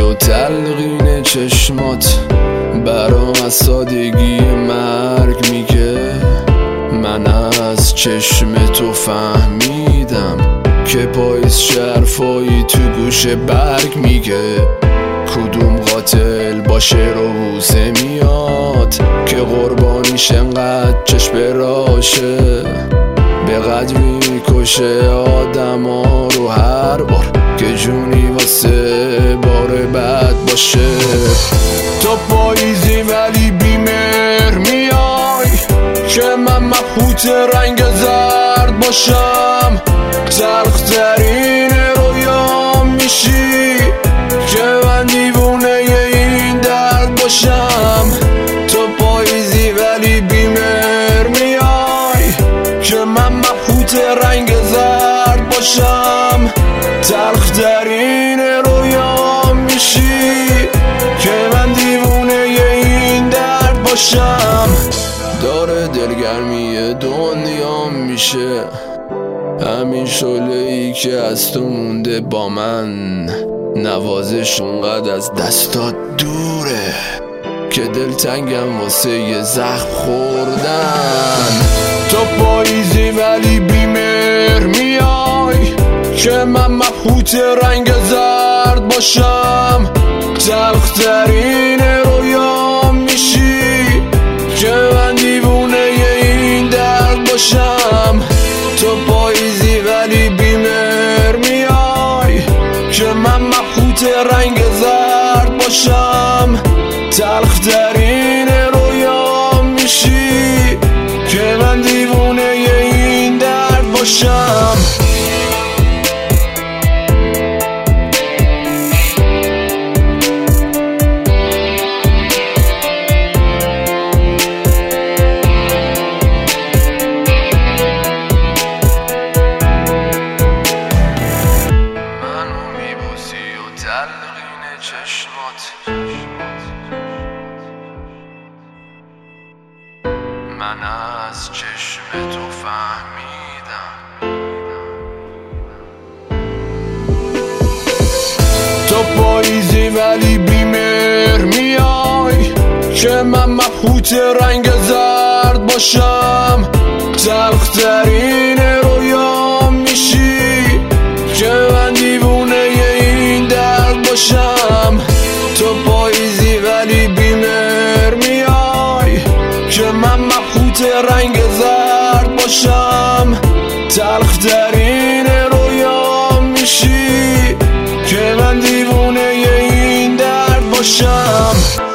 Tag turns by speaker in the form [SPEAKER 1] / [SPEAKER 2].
[SPEAKER 1] و تلقین چشمات برام از سادگی مرگ میگه. من از چشم تو فهمیدم که پاییز شرفایی تو گوش برگ میگه. کدوم قاتل با شعر و بوسه میاد که قربانیش انقدر چشم راشه. به قدری کشه آدم ها رو هر بار که جونی واسه بار بد باشه. تو پاییزی ولی بیمهر میای که من مبهوت رنگ زرد باشم. تلخترین رویام میشی که من دیوونه این درد باشم. تو پاییزی ولی بیمهر میای که من مبهوت رنگ زرد باشم. تلخترین رویام میشی که من دیوونه این درد باشم. داره دلگرمی دنیا میشه همین شعله‌ای که از تو مونده با من. نوازش اونقدر از دستات دوره که دلتنگم واسه یه زخم خوردن. تو پاییزی ولی بیمهر میای که من مبهوت رنگ زرد باشم. تلخترین رویام میشی که من دیوونه این درد باشم. تو پاییزی ولی بیمهر میای که من مبهوت رنگ زرد باشم. تلخترین رویام میشی که من دیوونه این درد باشم. تلقین چشمات من از چشم تو فهمیدم. تو پاییزی ولی بیمهر میای که من مبهوت رنگ زرد باشم. تلخترین رویام میشی که من دیوونه این درد باشم. تو پاییزی ولی بیمهر میای که من مبهوت رنگ زرد باشم. تلخترین رویام میشی که من دیوونه این درد باشم.